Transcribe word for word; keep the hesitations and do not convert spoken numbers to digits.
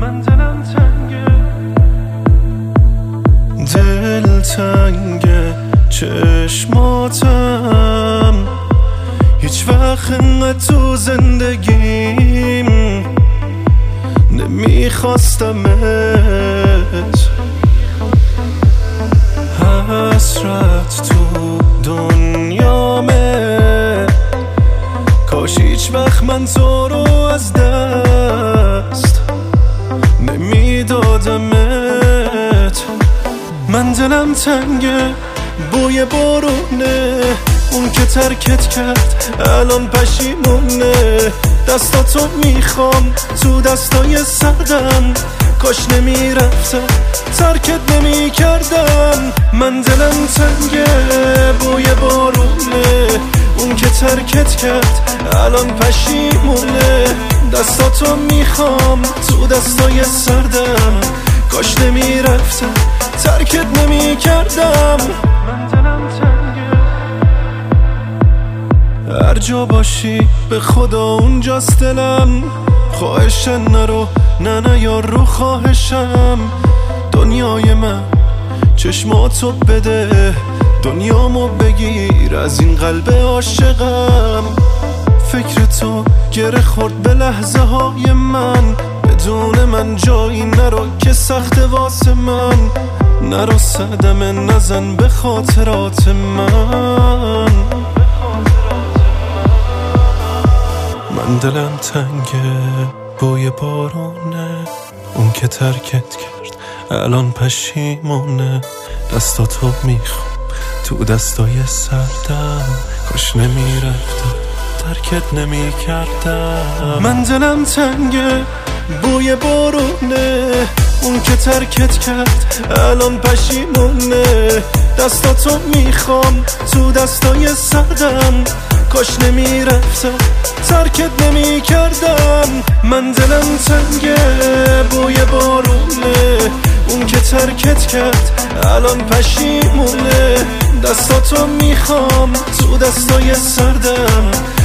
من دلم تنگه، دل تنگه، چشماتم هیچ وقت انقدر تو زندگیم نمیخواستمت. حسرت تو دنیامه، کاش هیچ وقت من تو رو از دست نمیدادمت. من دلم تنگه، بوی بارونه، اون که ترکت کرد الان پشیمونه. دستاتو میخوام تو دستای سردم، کاش نمیرفتم ترکت نمیکردم. من دلم تنگه، بوی بارونه، اون که ترکت کرد الان پشیمونه. دستاتو میخوام تو دستای سردم، کاش نمیرفتم ترکت نمیکردم. من دلم تنگه، هر جا باشی به خدا اونجاست دلم. خواهشن نرو، نه نه یار رو خواهشم. دنیای من چشماتو بده، دنیامو بگیر از این قلب عاشقم. فکر تو گره خورد به لحظه های من، بدون من جایی نرو که سخت واسه من. نرو صدمه نزن به خاطرات من. من دلم تنگه، بوی بارونه، اون که ترکت کرد الان پشیمونه. دستاتو میخوام تو دستای سردم، کاش نمیرفتم ترکت نمیکردم. من دلم تنگه، بوی بارونه، اون که ترکت کرد الان پشیمونه. دستاتو میخوام تو دستای سردم، کاش نمیرفتم ترکت نمیکردم. من دلم تنگه، بوی بارونه، اون که ترکت کرد الان پشیمونه. دستاتو میخوام تو دستای سردم،